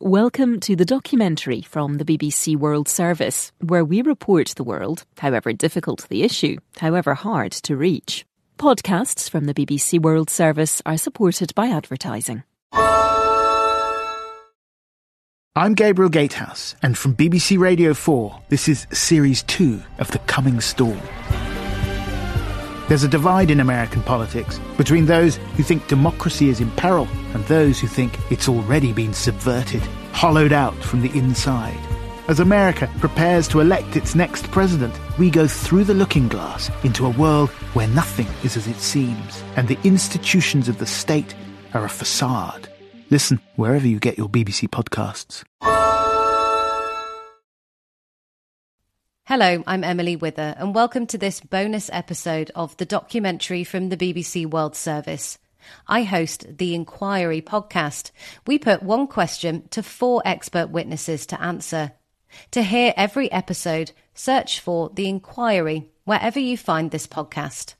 Welcome to the documentary from the BBC World Service, where we report the world, however difficult the issue, however hard to reach. Podcasts from the BBC World Service are supported by advertising. I'm Gabriel Gatehouse, and from BBC Radio 4, this is Series 2 of The Coming Storm. There's a divide in American politics between those who think democracy is in peril and those who think it's already been subverted, hollowed out from the inside. As America prepares to elect its next president, we go through the looking glass into a world where nothing is as it seems, and the institutions of the state are a facade. Listen wherever you get your BBC podcasts. Hello, I'm Emily Wither, and welcome to this bonus episode of the documentary from the BBC World Service. I host the Inquiry podcast. We put one question to 4 expert witnesses to answer. To hear every episode, search for The Inquiry wherever you find this podcast.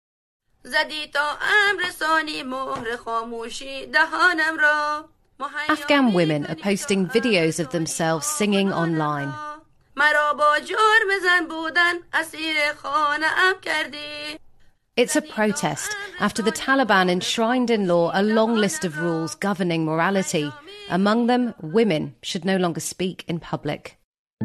Afghan women are posting videos of themselves singing online. It's a protest after the Taliban enshrined in law a long list of rules governing morality. Among them, women should no longer speak in public.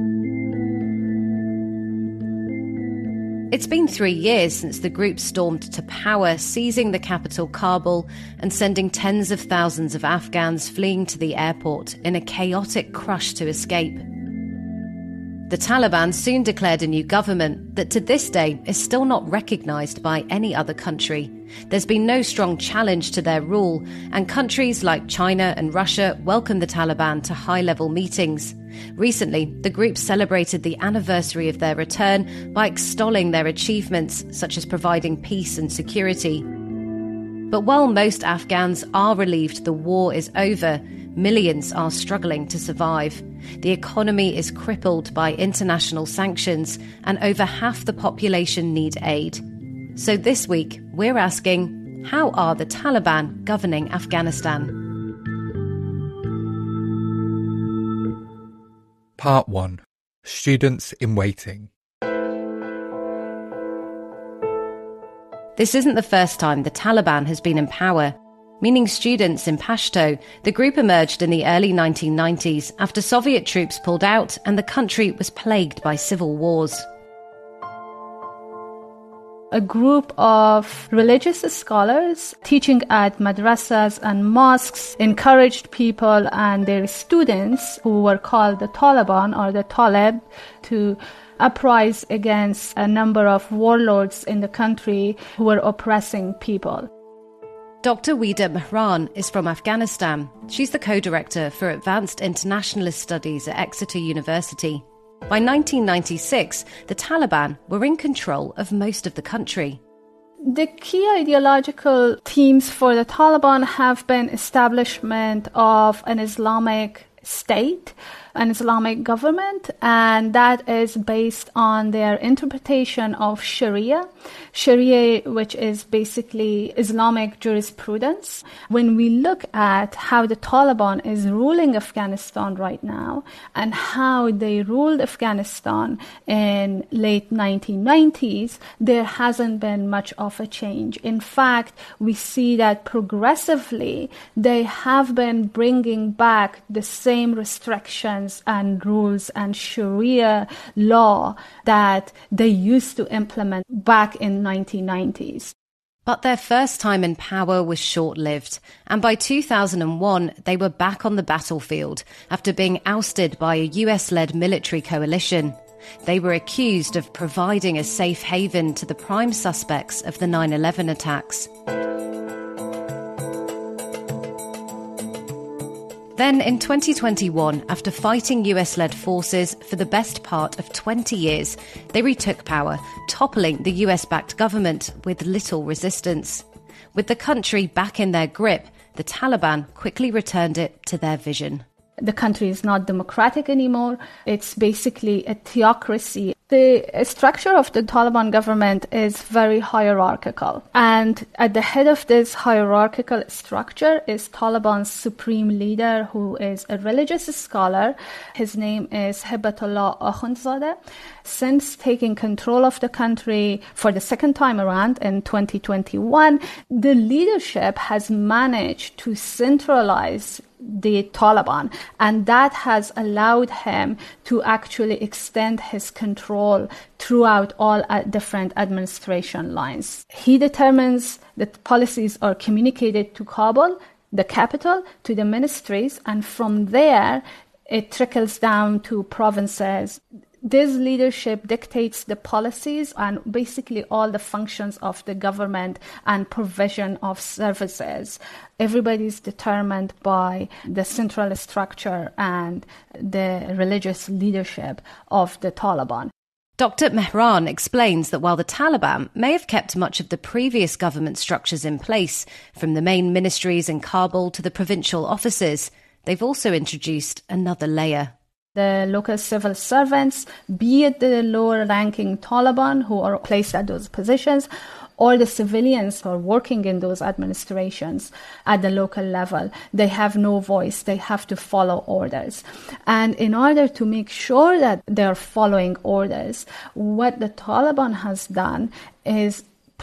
It's been 3 years since the group stormed to power, seizing the capital Kabul and sending tens of thousands of Afghans fleeing to the airport in a chaotic crush to escape. The Taliban soon declared a new government that to this day is still not recognised by any other country. There's been no strong challenge to their rule, and countries like China and Russia welcome the Taliban to high-level meetings. Recently, the group celebrated the anniversary of their return by extolling their achievements, such as providing peace and security. But while most Afghans are relieved the war is over, millions are struggling to survive. The economy is crippled by international sanctions, and over half the population need aid. So this week, we're asking, how are the Taliban governing Afghanistan? Part 1. Students in Waiting. This isn't the first time the Taliban has been in power. Meaning students in Pashto, the group emerged in the early 1990s after Soviet troops pulled out and the country was plagued by civil wars. A group of religious scholars teaching at madrasas and mosques encouraged people and their students, who were called the Taliban or the Talib, to uprise against a number of warlords in the country who were oppressing people. Dr. Weeda Mehran is from Afghanistan. She's the co-director for Advanced Internationalist Studies at Exeter University. By 1996, the Taliban were in control of most of the country. The key ideological themes for the Taliban have been establishment of an Islamic state, an Islamic government, and that is based on their interpretation of Sharia, which is basically Islamic jurisprudence. When we look at how the Taliban is ruling Afghanistan right now and how they ruled Afghanistan in late 1990s, there hasn't been much of a change. In fact, we see that progressively they have been bringing back the same restrictions and rules and Sharia law that they used to implement back in 1990s. But their first time in power was short-lived, and by 2001 they were back on the battlefield after being ousted by a US-led military coalition. They were accused of providing a safe haven to the prime suspects of the 9/11 attacks. Then in 2021, after fighting US-led forces for the best part of 20 years, they retook power, toppling the US-backed government with little resistance. With the country back in their grip, the Taliban quickly returned it to their vision. The country is not democratic anymore. It's basically a theocracy. The structure of the Taliban government is very hierarchical. And at the head of this hierarchical structure is Taliban's supreme leader, who is a religious scholar. His name is Hibatullah Akhundzadeh. Since taking control of the country for the second time around in 2021, the leadership has managed to centralize the Taliban, and that has allowed him to actually extend his control throughout all different administration lines. He determines that policies are communicated to Kabul, the capital, to the ministries, and from there it trickles down to provinces. This leadership dictates the policies and basically all the functions of the government and provision of services. Everybody's determined by the central structure and the religious leadership of the Taliban. Dr. Mehran explains that while the Taliban may have kept much of the previous government structures in place, from the main ministries in Kabul to the provincial offices, they've also introduced another layer. The local civil servants, be it the lower-ranking Taliban who are placed at those positions, or the civilians who are working in those administrations at the local level, they have no voice. They have to follow orders. And in order to make sure that they're following orders, what the Taliban has done is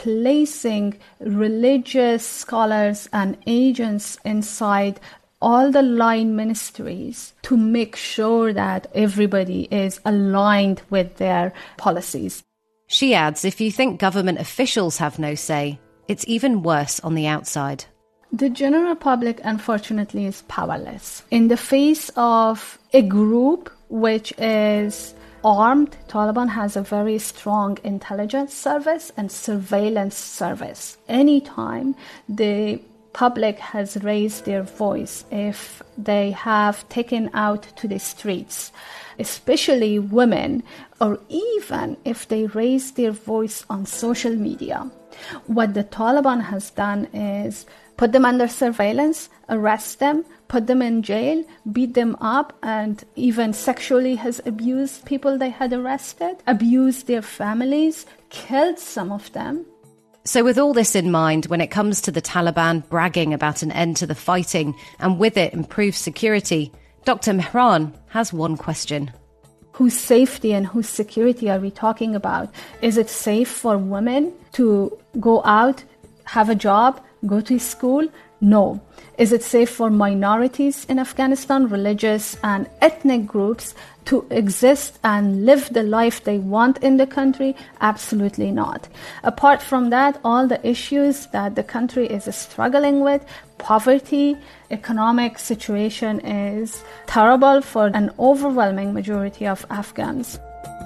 placing religious scholars and agents inside all the line ministries to make sure that everybody is aligned with their policies. She adds, if you think government officials have no say, it's even worse on the outside. The general public, unfortunately, is powerless. In the face of a group which is armed, Taliban has a very strong intelligence service and surveillance service. Anytime the public has raised their voice, if they have taken out to the streets, especially women, or even if they raise their voice on social media, what the Taliban has done is put them under surveillance, arrest them, put them in jail, beat them up, and even sexually has abused people they had arrested, abused their families, killed some of them. So with all this in mind, when it comes to the Taliban bragging about an end to the fighting and with it improved security, Dr. Mehran has one question. Whose safety and whose security are we talking about? Is it safe for women to go out, have a job, go to school? No. Is it safe for minorities in Afghanistan, religious and ethnic groups, to exist and live the life they want in the country? Absolutely not. Apart from that, all the issues that the country is struggling with, poverty, economic situation is terrible for an overwhelming majority of Afghans.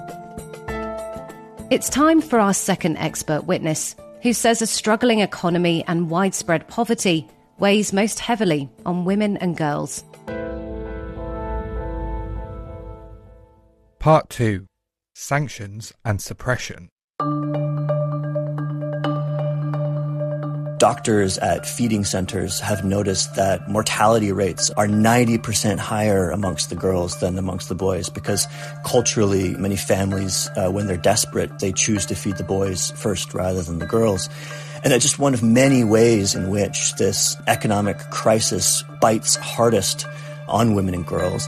It's time for our second expert witness, who says a struggling economy and widespread poverty weighs most heavily on women and girls. Part 2. Sanctions and Suppression. Doctors at feeding centers have noticed that mortality rates are 90% higher amongst the girls than amongst the boys because culturally many families, when they're desperate, they choose to feed the boys first rather than the girls. And that's just one of many ways in which this economic crisis bites hardest on women and girls.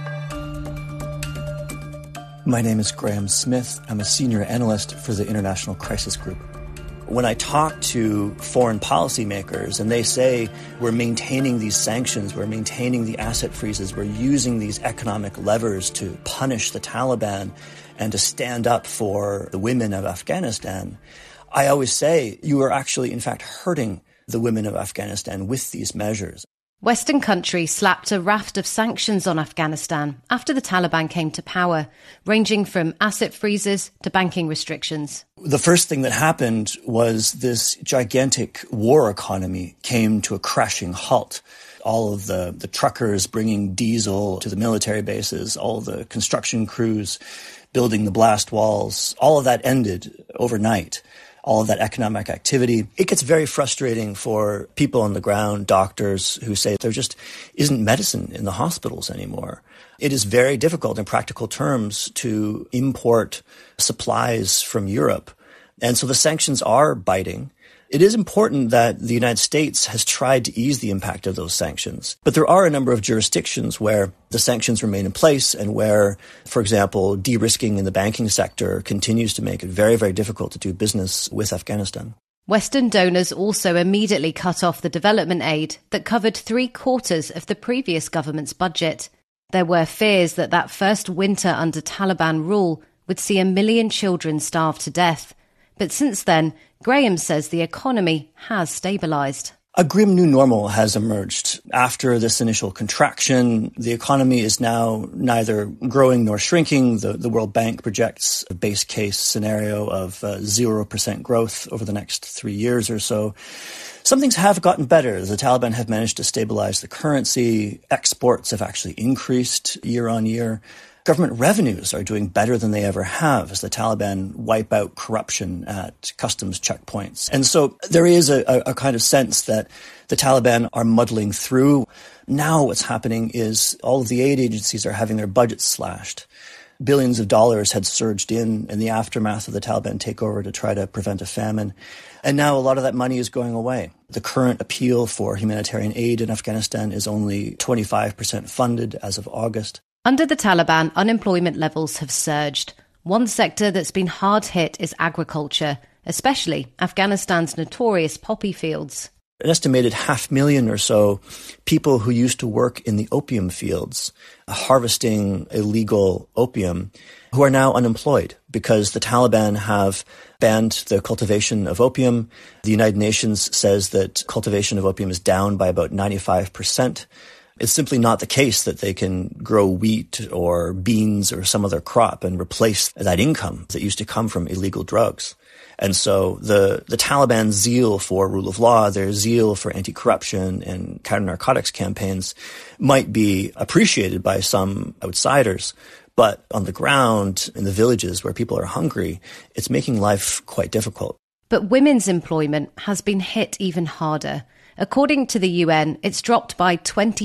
My name is Graham Smith. I'm a senior analyst for the International Crisis Group. When I talk to foreign policymakers and they say we're maintaining these sanctions, we're maintaining the asset freezes, we're using these economic levers to punish the Taliban and to stand up for the women of Afghanistan, I always say you are actually, in fact, hurting the women of Afghanistan with these measures. Western countries slapped a raft of sanctions on Afghanistan after the Taliban came to power, ranging from asset freezes to banking restrictions. The first thing that happened was this gigantic war economy came to a crashing halt. All of the truckers bringing diesel to the military bases, all of the construction crews building the blast walls, all of that ended overnight. all of that economic activity. It gets very frustrating for people on the ground, doctors who say there just isn't medicine in the hospitals anymore. It is very difficult in practical terms to import supplies from Europe. And so the sanctions are biting. It is important that the United States has tried to ease the impact of those sanctions. But there are a number of jurisdictions where the sanctions remain in place and where, for example, de-risking in the banking sector continues to make it very, very difficult to do business with Afghanistan. Western donors also immediately cut off the development aid that covered 3/4 of the previous government's budget. There were fears that that first winter under Taliban rule would see 1 million children starve to death. But since then, Graham says the economy has stabilised. A grim new normal has emerged. After this initial contraction, the economy is now neither growing nor shrinking. The World Bank projects a base case scenario of 0% growth over the next 3 years or so. Some things have gotten better. The Taliban have managed to stabilize the currency. Exports have actually increased year on year. Government revenues are doing better than they ever have as the Taliban wipe out corruption at customs checkpoints. And so there is a kind of sense that the Taliban are muddling through. Now what's happening is all of the aid agencies are having their budgets slashed. Billions of dollars had surged in the aftermath of the Taliban takeover to try to prevent a famine. And now a lot of that money is going away. The current appeal for humanitarian aid in Afghanistan is only 25% funded as of August. Under the Taliban, unemployment levels have surged. One sector that's been hard hit is agriculture, especially Afghanistan's notorious poppy fields. An estimated 500,000 or so people who used to work in the opium fields, harvesting illegal opium, who are now unemployed because the Taliban have banned the cultivation of opium. The United Nations says that cultivation of opium is down by about 95%. It's simply not the case that they can grow wheat or beans or some other crop and replace that income that used to come from illegal drugs. And so the Taliban's zeal for rule of law, their zeal for anti-corruption and counter-narcotics campaigns might be appreciated by some outsiders. But on the ground, in the villages where people are hungry, it's making life quite difficult. But women's employment has been hit even harder. According to the UN, it's dropped by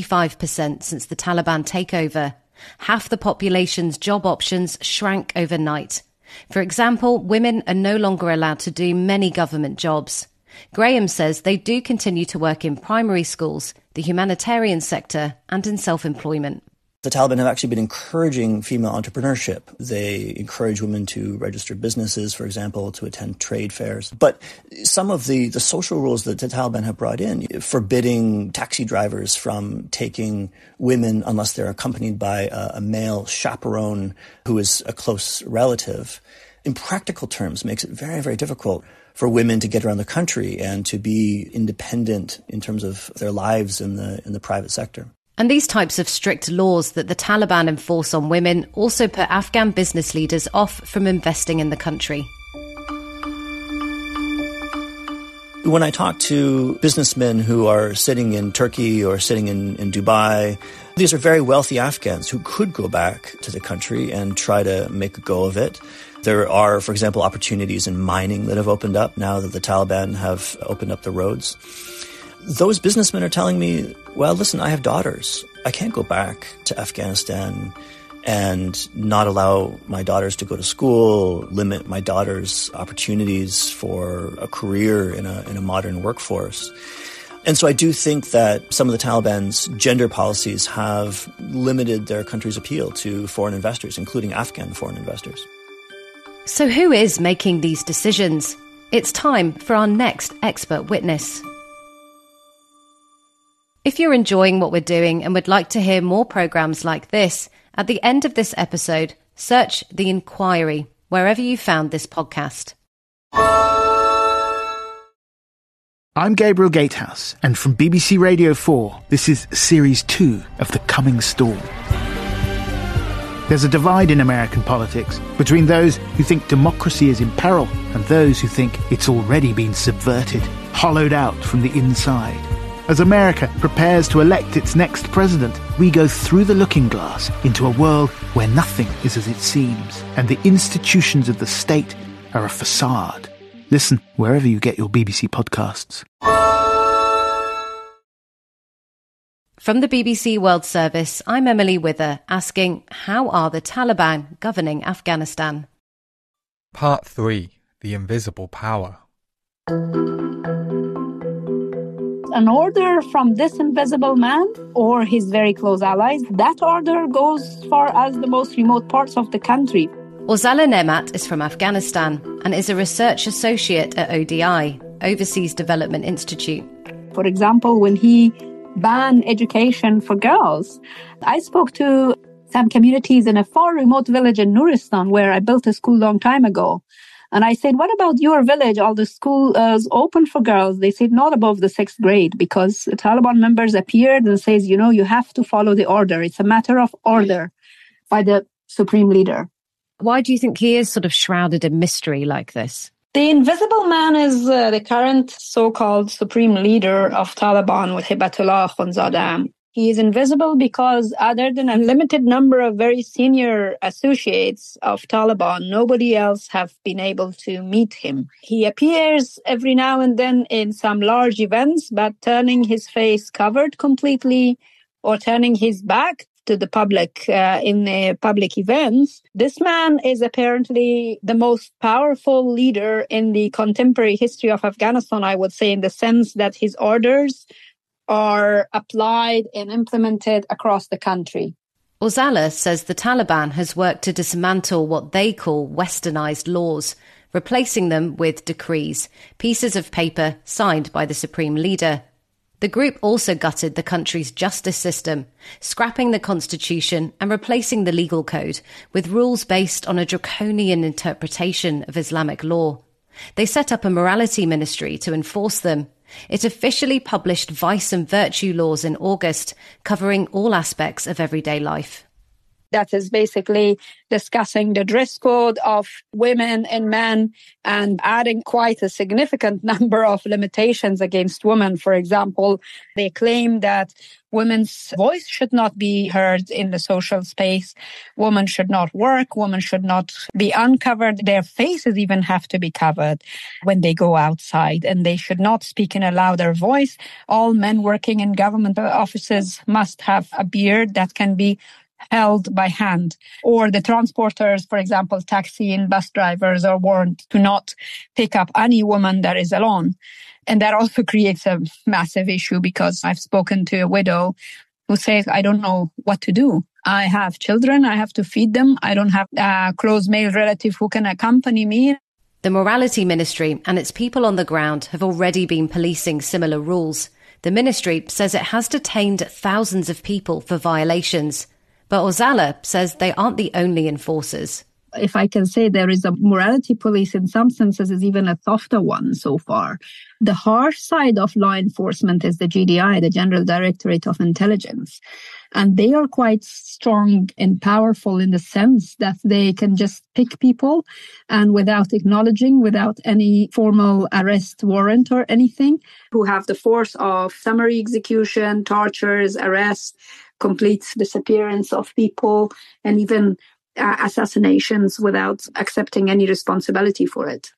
25% since the Taliban takeover. Half the population's job options shrank overnight. For example, women are no longer allowed to do many government jobs. Graham says they do continue to work in primary schools, the humanitarian sector, and in self-employment. The Taliban have actually been encouraging female entrepreneurship. They encourage women to register businesses, for example, to attend trade fairs. But some of the social rules that the Taliban have brought in, forbidding taxi drivers from taking women unless they're accompanied by a male chaperone who is a close relative, in practical terms makes it very, very difficult for women to get around the country and to be independent in terms of their lives in the private sector. And these types of strict laws that the Taliban enforce on women also put Afghan business leaders off from investing in the country. When I talk to businessmen who are sitting in Turkey or sitting in Dubai, these are very wealthy Afghans who could go back to the country and try to make a go of it. There are, for example, opportunities in mining that have opened up now that the Taliban have opened up the roads. Those businessmen are telling me, well, listen, I have daughters. I can't go back to Afghanistan and not allow my daughters to go to school, limit my daughters' opportunities for a career in a modern workforce. And so I do think that some of the Taliban's gender policies have limited their country's appeal to foreign investors, including Afghan foreign investors. So who is making these decisions? It's time for our next expert witness. If you're enjoying what we're doing and would like to hear more programmes like this, at the end of this episode, search The Inquiry wherever you found this podcast. I'm Gabriel Gatehouse, and from BBC Radio 4, this is Series 2 of The Coming Storm. There's a divide in American politics between those who think democracy is in peril and those who think it's already been subverted, hollowed out from the inside. As America prepares to elect its next president, we go through the looking glass into a world where nothing is as it seems, and the institutions of the state are a facade. Listen wherever you get your BBC podcasts. From the BBC World Service, I'm Emily Wither, asking, how are the Taliban governing Afghanistan? Part 3. The Invisible Power. An order from this invisible man or his very close allies, that order goes as far as the most remote parts of the country. Ozala Nemat is from Afghanistan and is a research associate at ODI, Overseas Development Institute. For example, when he banned education for girls, I spoke to some communities in a far remote village in Nuristan where I built a school a long time ago. And I said, what about your village? All the school is open for girls. They said not above the 6th grade because the Taliban members appeared and says, you have to follow the order. It's a matter of order by the supreme leader. Why do you think he is sort of shrouded in mystery like this? The invisible man is the current so-called supreme leader of Taliban, with Hibatullah Akhundzada. He is invisible because other than a limited number of very senior associates of Taliban, nobody else have been able to meet him. He appears every now and then in some large events, but turning his face covered completely or turning his back to the public in the public events. This man is apparently the most powerful leader in the contemporary history of Afghanistan, I would say, in the sense that his orders are applied and implemented across the country. Ozala says the Taliban has worked to dismantle what they call westernized laws, replacing them with decrees, pieces of paper signed by the supreme leader. The group also gutted the country's justice system, scrapping the constitution and replacing the legal code with rules based on a draconian interpretation of Islamic law. They set up a morality ministry to enforce them. It officially published vice and virtue laws in August, covering all aspects of everyday life. That is basically discussing the dress code of women and men and adding quite a significant number of limitations against women. For example, they claim that women's voice should not be heard in the social space. Women should not work. Women should not be uncovered. Their faces even have to be covered when they go outside, and they should not speak in a louder voice. All men working in government offices must have a beard that can be held by hand. Or the transporters, for example, taxi and bus drivers are warned to not pick up any woman that is alone. And that also creates a massive issue because I've spoken to a widow who says, I don't know what to do. I have children. I have to feed them. I don't have a close male relative who can accompany me. The Morality Ministry and its people on the ground have already been policing similar rules. The ministry says it has detained thousands of people for violations. But Ozala says they aren't the only enforcers. If I can say there is a morality police, in some senses is even a softer one so far. The harsh side of law enforcement is the GDI, the General Directorate of Intelligence. And they are quite strong and powerful in the sense that they can just pick people and without acknowledging, without any formal arrest warrant or anything, who have the force of summary execution, tortures, arrests, complete disappearance of people, and even assassinations without accepting any responsibility for it.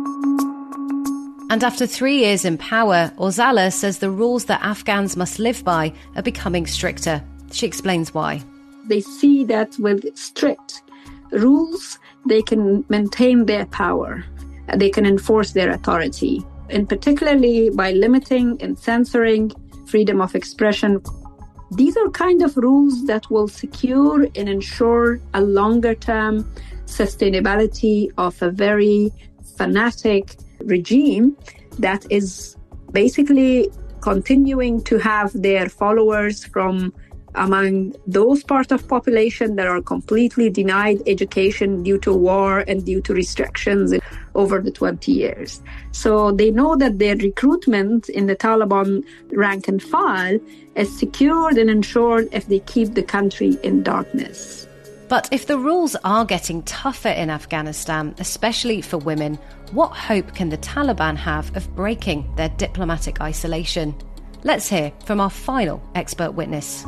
And after 3 years in power, Ozala says the rules that Afghans must live by are becoming stricter. She explains why. They see that with strict rules, they can maintain their power. They can enforce their authority, and particularly by limiting and censoring freedom of expression. These are kind of rules that will secure and ensure a longer-term sustainability of a very fanatic regime that is basically continuing to have their followers from among those parts of population that are completely denied education due to war and due to restrictions over the 20 years. So they know that their recruitment in the Taliban rank and file is secured and ensured if they keep the country in darkness. But if the rules are getting tougher in Afghanistan, especially for women, what hope can the Taliban have of breaking their diplomatic isolation? Let's hear from our final expert witness.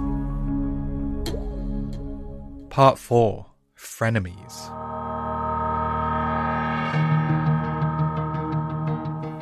Part 4. Frenemies.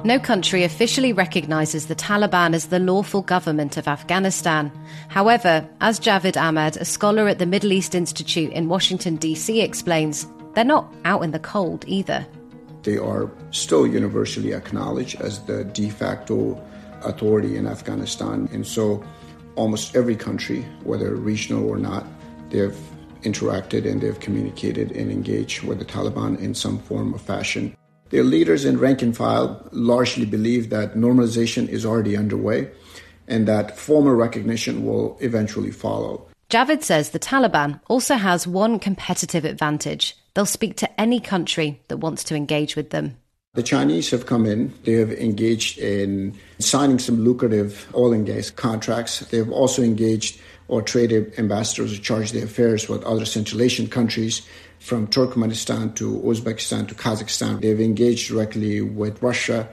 No country officially recognises the Taliban as the lawful government of Afghanistan. However, as Javed Ahmad, a scholar at the Middle East Institute in Washington, D.C. explains, they're not out in the cold either. They are still universally acknowledged as the de facto authority in Afghanistan. And so almost every country, whether regional or not, they have interacted and they have communicated and engaged with the Taliban in some form or fashion. Their leaders and rank and file largely believe that normalization is already underway and that formal recognition will eventually follow. Javed says the Taliban also has one competitive advantage. They'll speak to any country that wants to engage with them. The Chinese have come in. They have engaged in signing some lucrative oil and gas contracts. They have also engaged or traded ambassadors who charge their affairs with other Central Asian countries, from Turkmenistan to Uzbekistan to Kazakhstan. They've engaged directly with Russia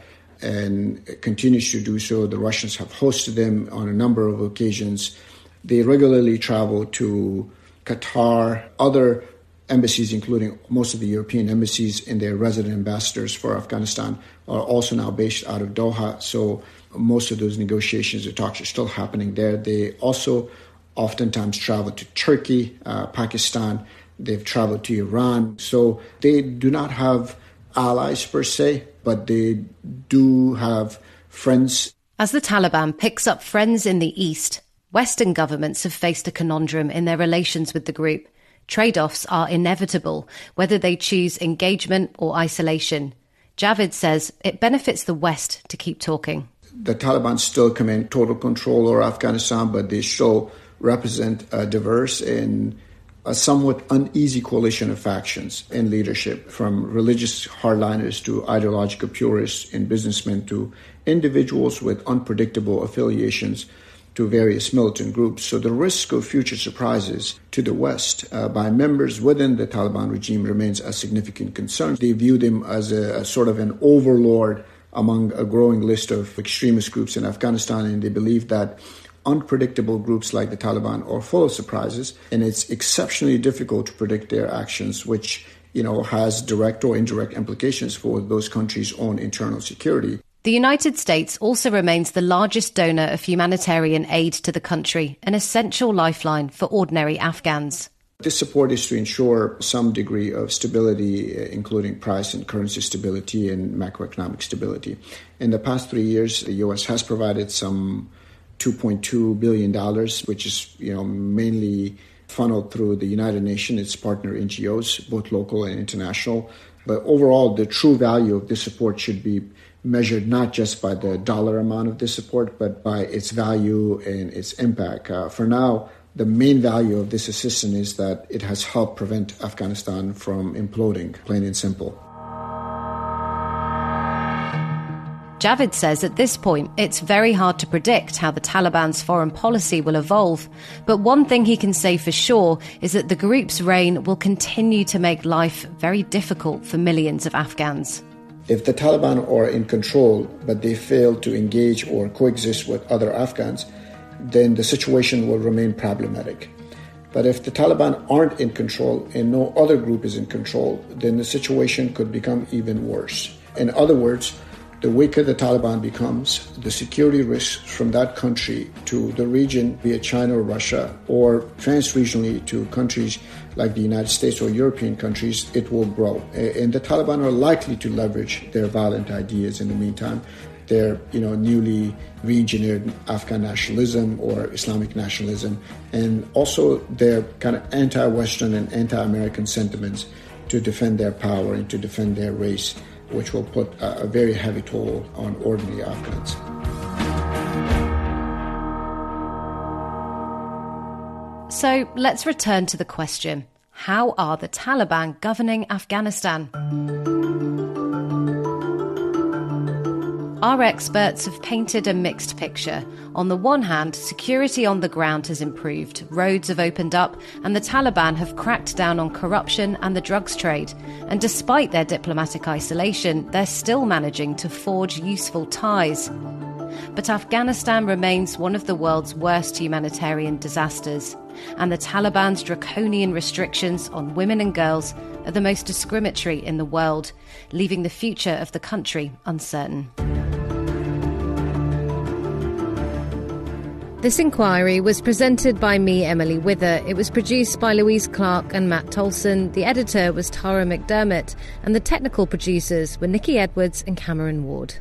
and continues to do so. The Russians have hosted them on a number of occasions. They regularly travel to Qatar, other embassies, including most of the European embassies, and their resident ambassadors for Afghanistan are also now based out of Doha. So most of those negotiations or talks are still happening there. They also oftentimes travel to Turkey, Pakistan. They've traveled to Iran. So they do not have allies per se, but they do have friends. As the Taliban picks up friends in the East, Western governments have faced a conundrum in their relations with the group. Trade-offs are inevitable, whether they choose engagement or isolation. Javed says it benefits the West to keep talking. The Taliban still command total control over Afghanistan, but they still represent a diverse and a somewhat uneasy coalition of factions in leadership, from religious hardliners to ideological purists and businessmen to individuals with unpredictable affiliations to various militant groups. So the risk of future surprises to the West by members within the Taliban regime remains a significant concern. They view them as a sort of an overlord among a growing list of extremist groups in Afghanistan, and they believe that unpredictable groups like the Taliban are full of surprises, and it's exceptionally difficult to predict their actions, which, has direct or indirect implications for those countries' own internal security. The United States also remains the largest donor of humanitarian aid to the country, an essential lifeline for ordinary Afghans. This support is to ensure some degree of stability, including price and currency stability and macroeconomic stability. In the past 3 years, the U.S. has provided some $2.2 billion, which is mainly funneled through the United Nations, its partner NGOs, both local and international. But overall, the true value of this support should be measured not just by the dollar amount of this support, but by its value and its impact. For now, the main value of this assistance is that it has helped prevent Afghanistan from imploding, plain and simple. Javed says at this point, it's very hard to predict how the Taliban's foreign policy will evolve. But one thing he can say for sure is that the group's reign will continue to make life very difficult for millions of Afghans. If the Taliban are in control, but they fail to engage or coexist with other Afghans, then the situation will remain problematic. But if the Taliban aren't in control and no other group is in control, then the situation could become even worse. In other words, the weaker the Taliban becomes, the security risks from that country to the region, be it China or Russia, or trans-regionally to countries like the United States or European countries, it will grow. And the Taliban are likely to leverage their violent ideas in the meantime, their newly re-engineered Afghan nationalism or Islamic nationalism, and also their kind of anti-Western and anti-American sentiments to defend their power and to defend their race, which will put a very heavy toll on ordinary Afghans. So let's return to the question, how are the Taliban governing Afghanistan? Our experts have painted a mixed picture. On the one hand, security on the ground has improved, roads have opened up, and the Taliban have cracked down on corruption and the drugs trade. And despite their diplomatic isolation, they're still managing to forge useful ties. But Afghanistan remains one of the world's worst humanitarian disasters, and the Taliban's draconian restrictions on women and girls are the most discriminatory in the world, leaving the future of the country uncertain. This inquiry was presented by me, Emily Wither. It was produced by Louise Clark and Matt Tolson. The editor was Tara McDermott, and the technical producers were Nikki Edwards and Cameron Ward.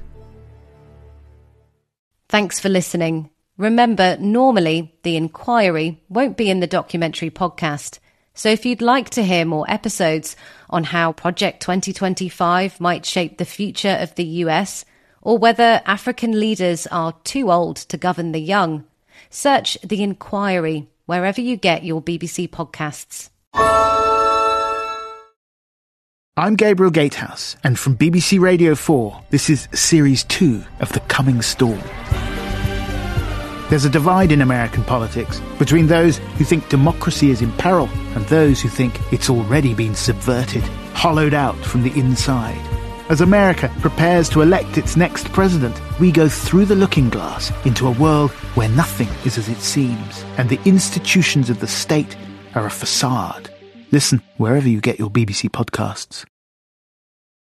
Thanks for listening. Remember, normally The Inquiry won't be in the documentary podcast. So if you'd like to hear more episodes on how Project 2025 might shape the future of the US, or whether African leaders are too old to govern the young, search The Inquiry wherever you get your BBC podcasts. I'm Gabriel Gatehouse, and from BBC Radio 4, this is Series 2 of The Coming Storm. There's a divide in American politics between those who think democracy is in peril and those who think it's already been subverted, hollowed out from the inside. As America prepares to elect its next president, we go through the looking glass into a world where nothing is as it seems, and the institutions of the state are a facade. Listen wherever you get your BBC podcasts.